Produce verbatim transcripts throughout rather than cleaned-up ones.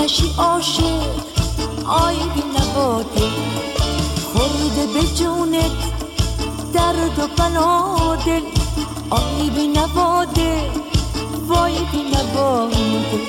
نشی عاشق آی بی نواده، خورده به جونت درد و بلا دل آی بی نواده، وای بی نواده.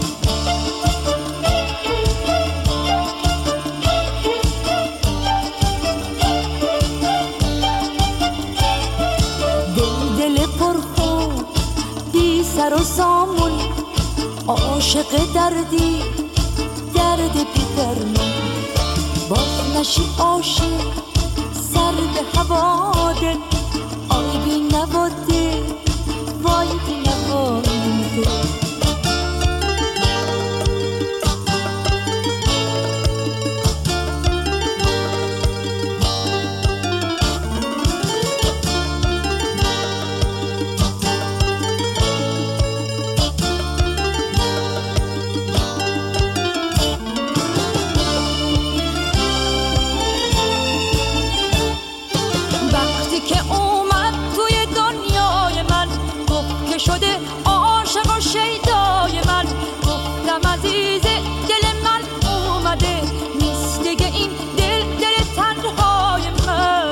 دل دل پرخون بی سر و سامون، عاشق دردی درد بی درمان، باز نشی عاشق سر به هوا دل آی بی نواده، وای بی نواده. شده عاشق و شیدای من، گفتم عزیز دل من اومده، نیست دیگه این دل دل تنهای من.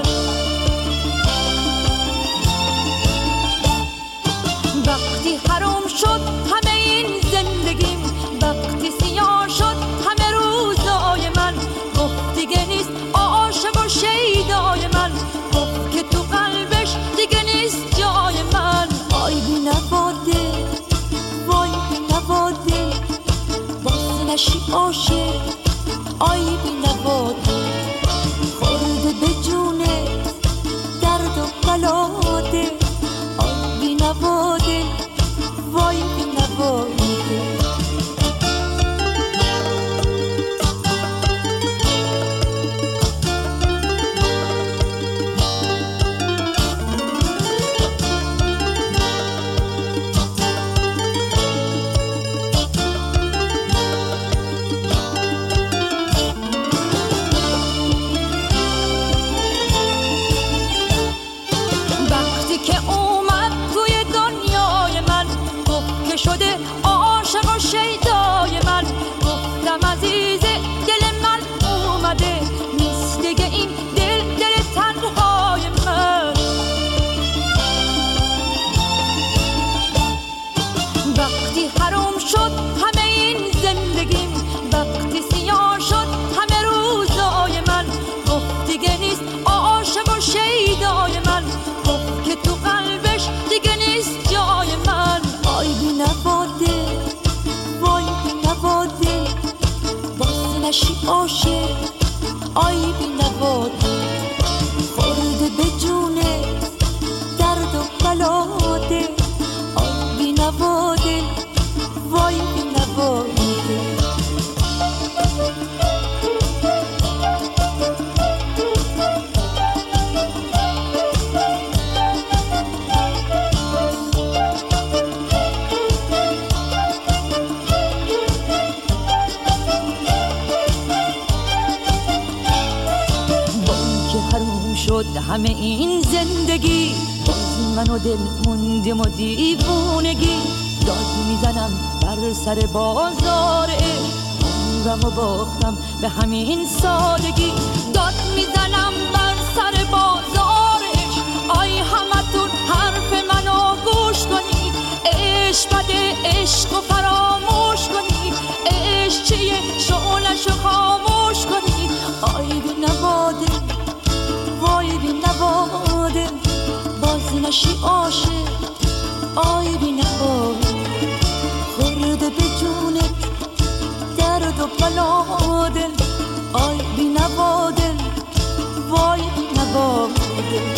وقتی حرام شد همه این زندگیم، وقتی سیاه شد همه روزای من، گفت دیگه نیست عاشق و شیدای من، گفت که تو قلبش دیگه نیست جای من. آی بی نواده، وای بی نواده، باز نشی عاشق آی بی نواده، خورده به جونت درد و بلا ده آی بی نواده، وای بی نواده. شده عاشق و شیدای من، گفتم عزیز دل من اومده، نیست دیگه این دل دل تنهای من. وقتی حرام شد همه این زندگیم، وقتی سیاه شد همه روزای من، گفت دیگه نیست عاشق و شیدای من، گفت که تو قلبش دیگه نیست جای من. آی بی نواده، وای بی نواده، باز نشی عاشق آی بی نواده، خورده به جونت درد و بلا ده آی بی نواده، وای بی نواده. شد همه این زندگی، باز من و دل موندم و دیوونگی، داد میزنم بر سر بازار عشق، عمرم و باختم به همین سادگی، داد میزنم بر سر بازار عشق. آی همتون حرف منو گوش کنید، عشق بده عشق و فراموش کنید، عشق چیه شعله‌شو خاموش کنید. آی بی نواده، وای بی نواده، باز نشی عاشق آی بی نواده، خورده به جونت درد و بلا دل آی بی نواده، وای بی نواده.